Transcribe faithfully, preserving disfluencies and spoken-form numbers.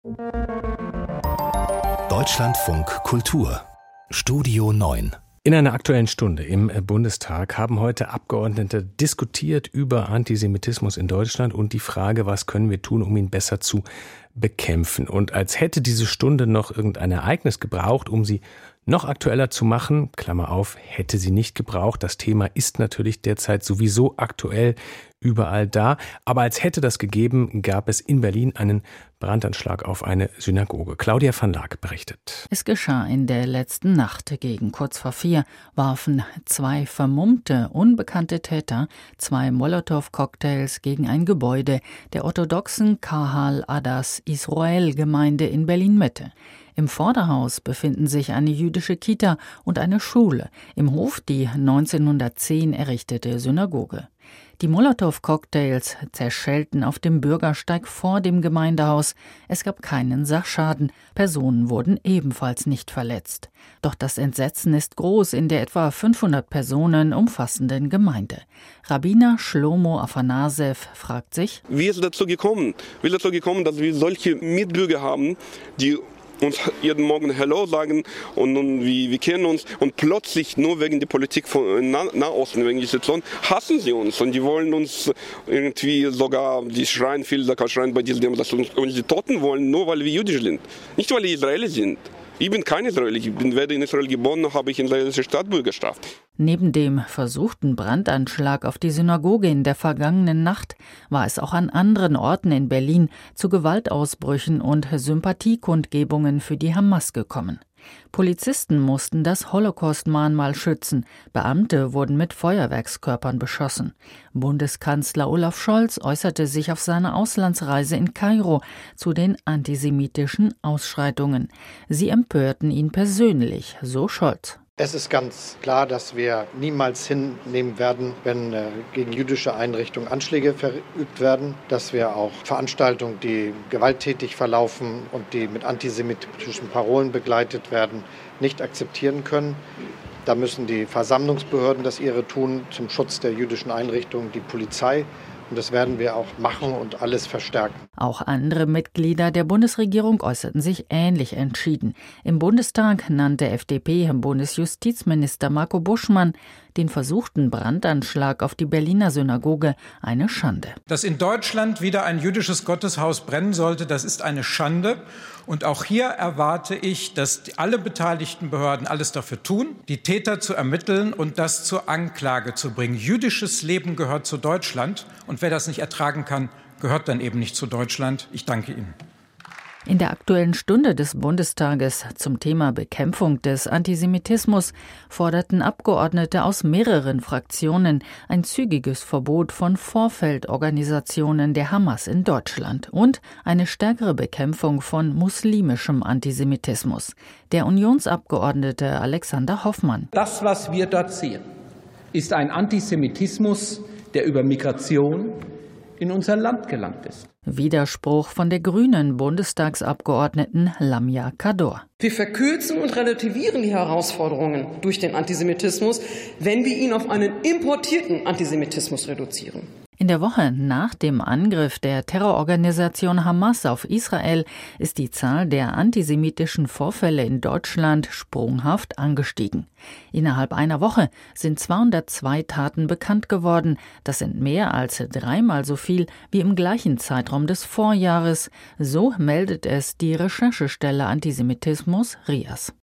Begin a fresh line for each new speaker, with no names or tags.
Deutschlandfunk Kultur Studio neun.
In einer Aktuellen Stunde im Bundestag haben heute Abgeordnete diskutiert über Antisemitismus in Deutschland und die Frage, was können wir tun, um ihn besser zu bekämpfen. Und als hätte diese Stunde noch irgendein Ereignis gebraucht, um sie noch aktueller zu machen, Klammer auf, hätte sie nicht gebraucht. Das Thema ist natürlich derzeit sowieso aktuell überall da. Aber als hätte das gegeben, gab es in Berlin einen Brandanschlag auf eine Synagoge. Claudia van Laak berichtet.
Es geschah in der letzten Nacht. Gegen kurz vor vier warfen zwei vermummte, unbekannte Täter zwei Molotow-Cocktails gegen ein Gebäude der orthodoxen Kahal Adas Israel Gemeinde in Berlin-Mitte. Im Vorderhaus befinden sich eine jüdische Kita und eine Schule, im Hof die neunzehnhundertzehn errichtete Synagoge. Die Molotow-Cocktails zerschellten auf dem Bürgersteig vor dem Gemeindehaus. Es gab keinen Sachschaden. Personen wurden ebenfalls nicht verletzt. Doch das Entsetzen ist groß in der etwa fünfhundert Personen umfassenden Gemeinde. Rabbiner Shlomo Afanasev fragt sich:
Wie ist es dazu gekommen? Wie ist es dazu gekommen, dass wir solche Mitbürger haben, die uns jeden Morgen Hello sagen und, und wir, wir kennen uns und plötzlich nur wegen der Politik von nah, Nahosten, wegen der Situation, hassen sie uns und die wollen uns irgendwie sogar, die schreien viel, sogar schreien bei diesen Demonstrationen, und die Toten wollen, nur weil wir jüdisch sind, nicht weil wir Israelis sind. Ich bin kein Israeli, ich bin weder in Israel geboren, noch habe ich israelische Staatsbürgerschaft.
Neben dem versuchten Brandanschlag auf die Synagoge in der vergangenen Nacht war es auch an anderen Orten in Berlin zu Gewaltausbrüchen und Sympathiekundgebungen für die Hamas gekommen. Polizisten mussten das Holocaust-Mahnmal schützen. Beamte wurden mit Feuerwerkskörpern beschossen. Bundeskanzler Olaf Scholz äußerte sich auf seiner Auslandsreise in Kairo zu den antisemitischen Ausschreitungen. Sie empörten ihn persönlich, so Scholz.
Es ist ganz klar, dass wir niemals hinnehmen werden, wenn äh, gegen jüdische Einrichtungen Anschläge verübt werden, dass wir auch Veranstaltungen, die gewalttätig verlaufen und die mit antisemitischen Parolen begleitet werden, nicht akzeptieren können. Da müssen die Versammlungsbehörden das ihre tun zum Schutz der jüdischen Einrichtungen, die Polizei. Und das werden wir auch machen und alles verstärken.
Auch andere Mitglieder der Bundesregierung äußerten sich ähnlich entschieden. Im Bundestag nannte F D P-Bundesjustizminister Marco Buschmann den versuchten Brandanschlag auf die Berliner Synagoge eine Schande.
Dass in Deutschland wieder ein jüdisches Gotteshaus brennen sollte, das ist eine Schande. Und auch hier erwarte ich, dass alle beteiligten Behörden alles dafür tun, die Täter zu ermitteln und das zur Anklage zu bringen. Jüdisches Leben gehört zu Deutschland. Und wer das nicht ertragen kann, gehört dann eben nicht zu Deutschland. Ich danke Ihnen.
In der Aktuellen Stunde des Bundestages zum Thema Bekämpfung des Antisemitismus forderten Abgeordnete aus mehreren Fraktionen ein zügiges Verbot von Vorfeldorganisationen der Hamas in Deutschland und eine stärkere Bekämpfung von muslimischem Antisemitismus. Der Unionsabgeordnete Alexander Hoffmann.
Das, was wir dort sehen, ist ein Antisemitismus, der über Migration in unser Land gelangt ist.
Widerspruch von der grünen Bundestagsabgeordneten Lamia Kador.
Wir verkürzen und relativieren die Herausforderungen durch den Antisemitismus, wenn wir ihn auf einen importierten Antisemitismus reduzieren.
In der Woche nach dem Angriff der Terrororganisation Hamas auf Israel ist die Zahl der antisemitischen Vorfälle in Deutschland sprunghaft angestiegen. Innerhalb einer Woche sind zweihundertzwei Taten bekannt geworden. Das sind mehr als dreimal so viel wie im gleichen Zeitraum des Vorjahres. So meldet es die Recherchestelle Antisemitismus R I A S.